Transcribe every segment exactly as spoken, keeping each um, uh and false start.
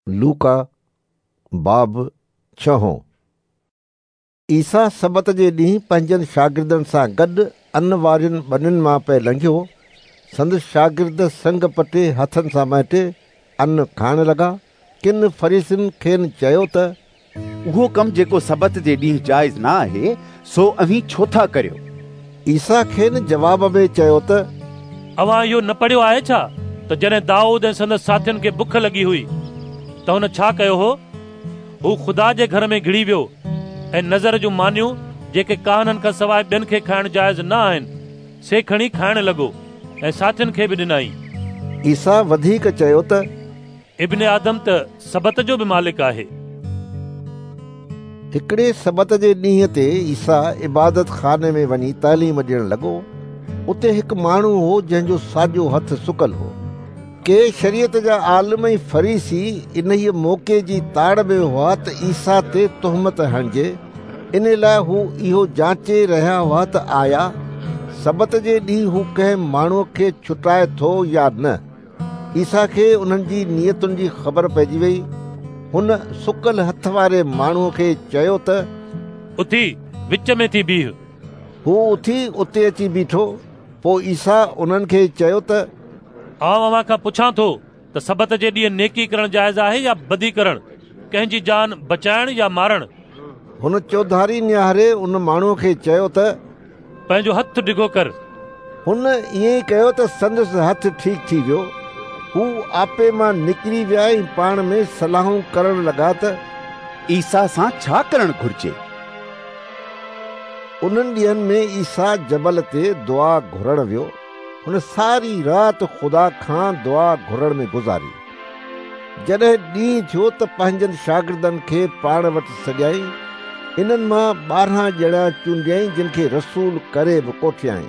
लूका बाब छहों। ईसा सबत जे ॾींहुं पंहिंजनि शागिर्दनि सां गॾु अन्न वारियुनि ॿनियुनि मां पिए लंघियो। संदसि शागिर्द संग पटे हथनि सां महिटे अन्न खाइण लॻा। किन फरीसियुनि खेनि चयो त उहो कमु जेको सबत जे ॾींहुं जाइज़ न आहे सो अव्हीं छो था करियो? ईसा खेनि जवाब में चयो त अव्हां इहो न पढ़ियो आहे छा त जॾहिं दाऊद ऐं संदसि साथियुनि खे बुख लॻी हुई त हुन छा कयो हो? हू ख़ुदा जे घर में घिड़ी वियो ऐं नज़र जूं मानियूं जेके काहननि खां सवाइ ॿियनि खे खाइण जाइज़ न आहिनि से खणी खाइण लॻो ऐं साथियुनि खे बि ॾिनाई। ईसा वधीक चयो त इब्न आदम त सबत जो बि मालिक आहे। हिकिड़े सबत जे ॾींहं ते ईसा इबादत खाने में वञी तालीम ॾियण लॻो। उते हिकु माण्हू हो जंहिंजो साॼो हथु सुकल हो। के शरीयत जा आलिम ऐं फरीसी इन ई मौक़े जी ताड़ में हुआ त ईसा ते तुहमत हणिजे। इन लाइ हू इहो जांचे रहिया हुआ त आया सबत जे ॾींहुं हू कंहिं माण्हूअ खे छुटाए थो या न। ईसा खे उन्हनि जी नियतुनि जी ख़बर पइजी वई। हुन सुकल हथ वारे माण्हूअ खे चयो त उथी विच में थी बीह। हू उथी उते अची बीठो। पोइ ईसा उन्हनि खे चयो त आउं अव्हां खां पुछां थो त सबत जे ॾींहुं नेकी करण जाइज़ आहे या बदी करण, कंहिंजी जान बचाइण या मारण? हुन चौधारी निहारे उन माण्हूअ खे चयो त पंहिंजो हथु डिघो कर। हुन ईअं ई कयो त संदसि हथु ठीकु थी वियो। हू आपे मां निकिरी विया ऐं पाण में सलाहूं करण लॻा त ईसा सां छा करणु घुर्जे। उन्हनि ॾींहंनि में ईसा जबल ते दुआ घुरण वियो। हुन सारी राति ख़ुदा खां दुआ घुरण में गुज़ारी। जॾहिं ॾींहुं थियो त पंहिंजनि शागिर्दनि खे पाण वटि सॼाई। इन्हनि मां ॿारहं ॼणा चूंडियई जिन खे रसूल करे बि कोठियाई।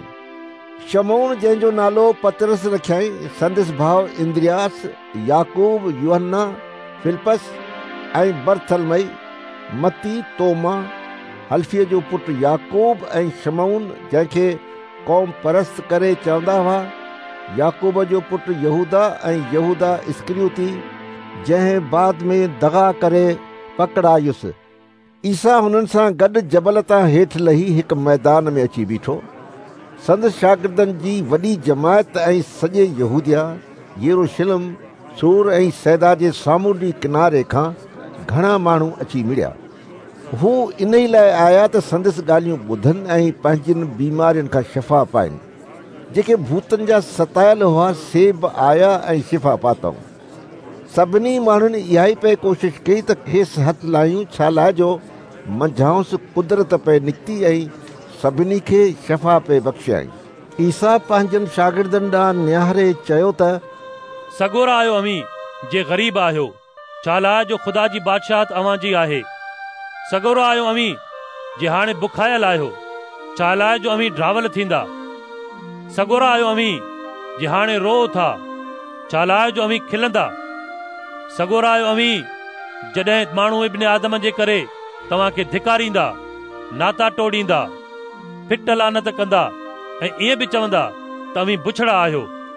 शमौन जंहिंजो नालो पतरस रखियाई, संदसि भाउ इंद्रियास, याकूब, यूहन्ना, फिलिपस ऐं बरथलमई, मती, तोमा, हल्फीअ जो पुटु याकूब ऐं शमौन जंहिंखे क़ौम परस्त करे चवंदा हुआ, याकूब जो पुटु यहूदा ऐं यहूदा इस्करियोती जंहिं बाद में दगा करे पकड़ायुसि। ईसा हुननि सां गॾु जबल तां हेठि लही हिकु मैदान में अची बीठो। संदसि शागिर्दनि जी वॾी जमायत ऐं सॼे यहूदिया, यरूशलेम, सूर ऐं सैदा जे सामूंडी किनारे खां घणा माण्हू अची मिड़िया। हू इन ई लाइ आया त संदसि ॻाल्हियूं ॿुधनि ऐं पंहिंजनि बीमारियुनि खां शिफ़ा पाइनि। जेके भूतनि जा सतायल हुआ से बि आया ऐं शिफ़ा पातऊं। सभिनी माण्हुनि इहा ई पे कोशिशि कई त खेसि हथु लाहियूं, छा लाइ जो मंझाउंसि कुदरत पे निकिती ऐं सभिनी खे शिफ़ा पे बख़्शियाई। ईसा पंहिंजनि शागिर्दनि ॾांहुं निहारे चयो त सगोरा आहियो अमीं जे ग़रीब आहियो, छा लाइ जो ख़ुदा जी बादशाहत अव्हां जी आहे। सगोरो आहियो अमीं जे हाणे बुखायल आहियो, छा लाइ जो अमीं ड्रावल थींदा। सगोरा आहियो अमीं जे हाणे रो था, छा लाइ जो अमीं खिलंदा। सगोरा आहियो अमीं जॾहिं माण्हू इब्न आदम जे करे तव्हां खे धिकारींदा, नाता टोड़ींदा, फिट लानत कंदा ऐं ईअं बि चवंदा त अमीं बुछड़ा आहियो।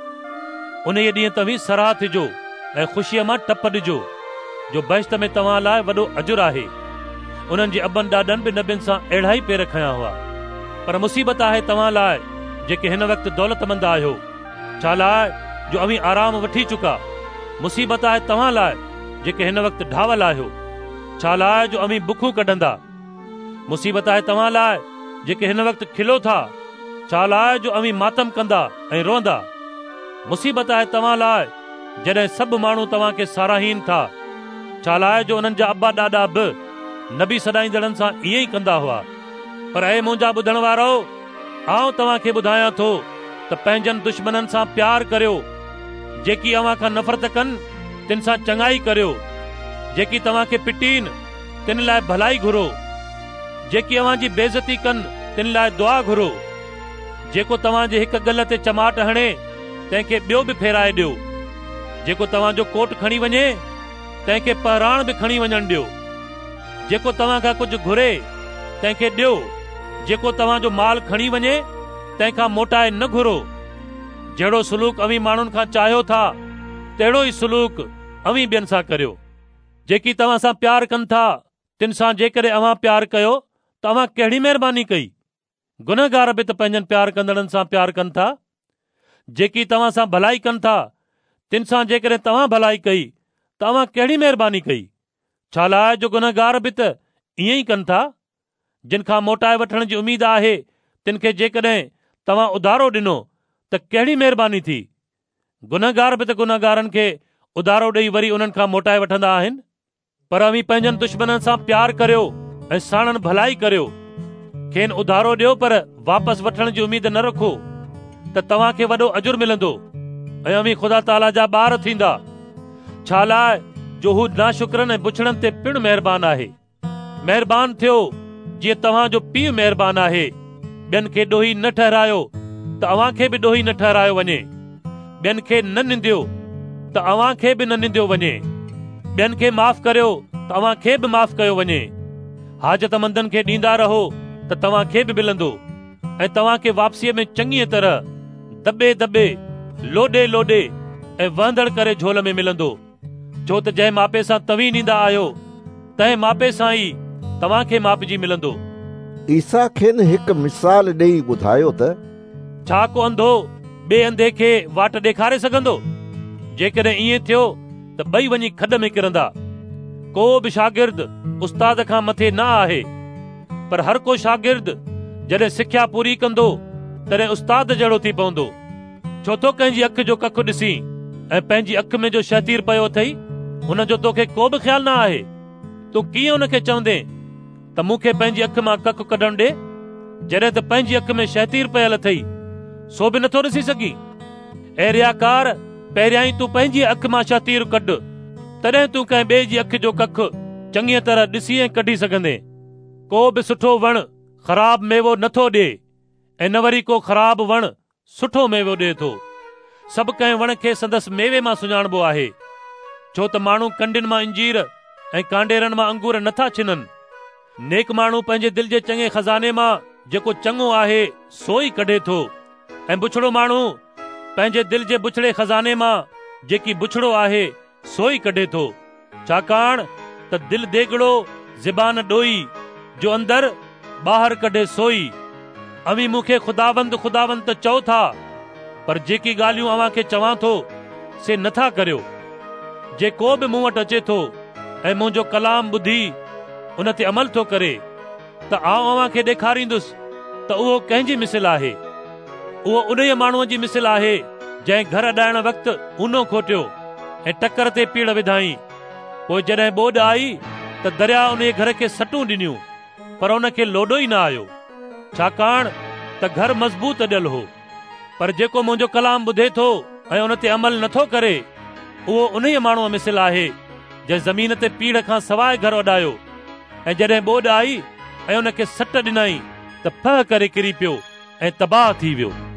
उन ई ॾींहुं तव्हीं सराह थिजो ऐं ख़ुशीअ मां टप ॾिजो जो बहिश्त में तव्हां लाइ वॾो अजुर आहे। उन्हनि जे अबनि ॾाॾनि बि नबियुनि सां अहिड़ा ई पेर खयां हुआ। पर मुसीबत आहे तव्हां लाइ जेके हिन वक़्तु दौलतमंद आहियो, छा लाइ जो अवीं आराम वठी चुका। मुसीबत आहे तव्हां लाइ जेके हिन वक़्तु ढावल आहियो, छा लाइ जो अवीं बुखूं कढंदा। मुसीबत आहे तव्हां लाइ जेके हिन वक़्तु खिलो था, छा लाइ जो अवीं मातम कंदा ऐं रोंदा। मुसीबत आहे तव्हां लाइ जॾहिं सभु माण्हू तव्हां खे साराहीन था, छा लाइ जो उन्हनि जा अबा ॾाॾा बि नबी सॾाईंदड़नि सां ईअं ई कंदा हुआ। पर ऐं मुंहिंजा ॿुधण वारो, आउं तव्हां खे ॿुधायां थो त पंहिंजनि दुश्मननि सां प्यार करियो, जेकी अव्हां खां नफ़रत कनि तिन सां चङाई करियो, जेकी तव्हां खे पिटीन तिन लाइ भलाई घुरो, जेकी अव्हां जी बेइज़ती कनि तिन लाइ दुआ घुरो। जेको तव्हां जे हिकु गल ते चमाट हणे तंहिंखे ॿियो बि फेराए ॾियो। जेको तव्हां जो कोट खणी वञे तंहिंखे पहिराण बि खणी वञणु ॾियो। जेको तव्हां खां कुझु घुरे तंहिंखे ॾियो। जेको तव्हां जो माल खणी वञे तंहिंखां मोटाए न घुरो। जहिड़ो सलूक अवीं माण्हुनि खां चाहियो था, तहिड़ो ई सलूक अवीं ॿियनि सां करियो। जेकी तव्हां सां प्यार कनि था तिन सां जेकॾहिं अव्हां प्यार कयो त अव्हां कहिड़ी महिरबानी कई। गुनहगार बि त पंहिंजनि प्यार कंदड़नि सां प्यार कनि था। जेकी तव्हां सां भलाई कनि था तिन सां जेकॾहिं तव्हां भलाई कई त अव्हां कहिड़ी महिरबानी कई। छा लाइ जो गुनहगार बि त ईअं ई कनि था। जिन खां मोटाए वठण जी उमीद आहे तिन खे जेकॾहिं तव्हां उधारो ॾिनो त कहिड़ी महिरबानी थी। गुनहगार बि त गुनहगारनि खे उधारो ॾेई वरी उन्हनि खां मोटाए वठंदा आहिनि। पर अवी पंहिंजनि दुश्मननि सां प्यार करियो ऐं साणनि भलाई करियो। खेनि उधारो ॾियो पर वापसि वठण जी उमीद न रखो त तव्हां खे वॾो अजुर मिलंदो ऐं अवी ख़ुदा ताला जा ॿार थींदा। छा लाइ जो हू नाशुक्रनि ऐं बुछड़नि ते पिणु महिरबान आहे। महिरबान थियो जीअं तव्हां जो पीउ महिरबान आहे। ॿियनि खे ॾोही न ठहरायो त अव्हां खे बि ॾोही न ठहरायो वञे। ॿियनि खे न निंदियो त अव्हां खे बि न निंदियो वञे। ॿियनि खे माफ़ करियो त अव्हां खे बि माफ़ कयो वञे। हाजतमंदनि खे ॾींदा रहो त तव्हां खे बि मिलंदो ऐं तव्हां खे वापसीअ में चङीअ तरह दॿे दॿे लोॾे लोॾे ऐं वहंदड़ करे झोल में मिलंदो। छो त जंहिं मापे सां तव्हीं ॾींदा आहियो तंहिं मापे सां ई तव्हां खे मापजी मिलंदो। ईसा खेनि हिकु मिसाल ॾेई ॿुधायो त छा को अंधो ॿिए अंधे खे वाट ॾेखारे सघंदो। जेकॾहिं ईअं थियो त ॿई वञी खॾ में किरंदा। को बि शागिर्द उस्ताद खां मथे न आहे, पर हर को शागिर्द जॾहिं सिख्या पूरी कंदो तॾहिं उस्ताद जहिड़ो थी पवंदो। छो तो कंहिंजी अखि जो कखु ॾिसी ऐं पंहिंजी अखि में जो शैतीर पियो अथई हुन जो तोखे को बि ख़्याल न आहे। तूं कीअं हुनखे चवंदे त मूंखे पंहिंजी अखि मां कखु कढणु ॾे जॾहिं त पंहिंजी अखि में शैतीर पियल अथई सो बि नथो ॾिसी सघी। ऐं रियाकार, पहिरियां ई तूं पंहिंजी अखि मां शैतीर कढ, तॾहिं तूं कंहिं ॿिए जी अखि जो कखु चङीअ तरह ॾिसी ऐं कढी सघंदे। को बि सुठो वणु ख़राब मेवो नथो ॾिए ऐं न वरी को ख़राब वणु सुठो मेवो ॾिए थो। सभु कंहिं वण खे संदसि मेवे मां सुञाणबो आहे। छो त माण्हू कंडियुनि मां अंजीर ऐं कांडेरनि मां अंगूर नथा छिननि। नेक माण्हू पंहिंजे दिलि जे चङे खज़ाने मां जेको चङो आहे सो ई कढे थो ऐं बुछड़ो माण्हू पंहिंजे दिलि जे बुछड़े खज़ाने मां जेकी बुछड़ो आहे सो ई कढे थो। छाकाणि त दिलि देगड़ो ज़बान ॾोई जो अंदर ॿाहिरि कढे सोई। अवी मूंखे ख़ुदावंद ख़ुदावंद त चओ था, पर जेकी ॻाल्हियूं अव्हां खे चवां थो से नथा करियो। जे को बि मूं वटि अचे थो ऐं मुंहिंजो कलाम ॿुधी उन ते अमल थो करे त आउं अव्हां खे ॾेखारींदुसि त उहो कंहिंजी मिसल आहे। उहो उन माण्हूअ जी मिसल आहे जंहिं घर ॾाइण वक़्तु ऊनो खोटियो ऐं टकर ते पीड़ विधाई। पोइ जॾहिं ॿोॾ आई त दरिया उन घर खे सटूं ॾिनियूं, पर उन खे लोॾो ई न आयो, छाकाणि त घर मज़बूत ॾियल हो। पर जेको मुंहिंजो कलाम ॿुधे थो ऐं उन ते अमल नथो करे उहो उन माण्हूअ मिसल आहे जंहिं ज़मीन ते पीड़ खां सवाइ घर वॾायो ऐं जॾहिं ॿोॾ आई ऐं उन खे सट ॾिनई त फह करे किरी पियो ऐं तबाह थी वियो।